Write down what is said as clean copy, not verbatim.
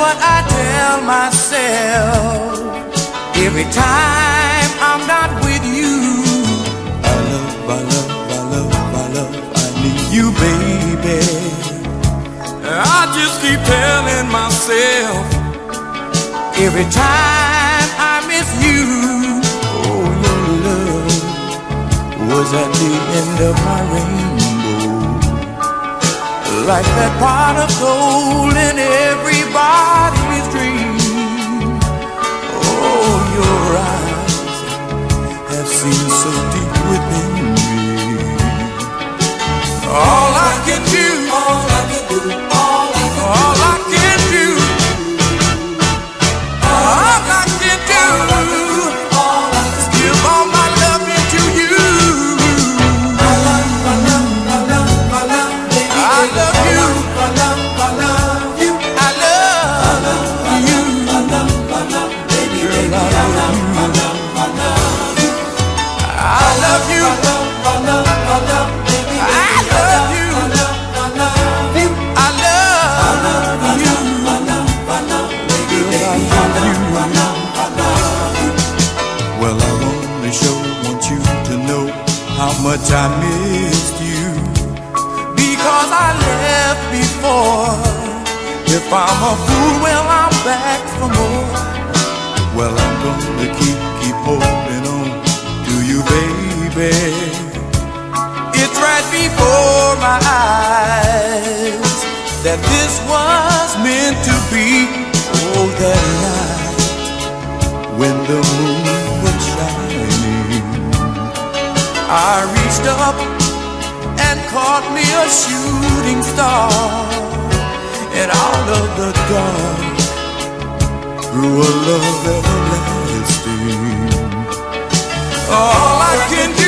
what I tell myself every time I'm not with you. I love, I need you, baby. I just keep telling myself every time I miss you. Oh, your love was at the end of my rainbow, like that pot of gold in everybody's dream. Oh, your eyes have seen so deep within me. All I can do, all I can do, all I can do, all I can do, is give all my love into you. I love you. Well, I want you to know how much I missed you, because I left before. If I'm a fool, well, I'm back for more. Well, I'm gonna keep holding on to you, baby. It's right before my eyes that this was meant to be. Oh, that night when the moon was shining, I reached up and caught me a shooting star, and out of the dark grew a love everlasting. All I can do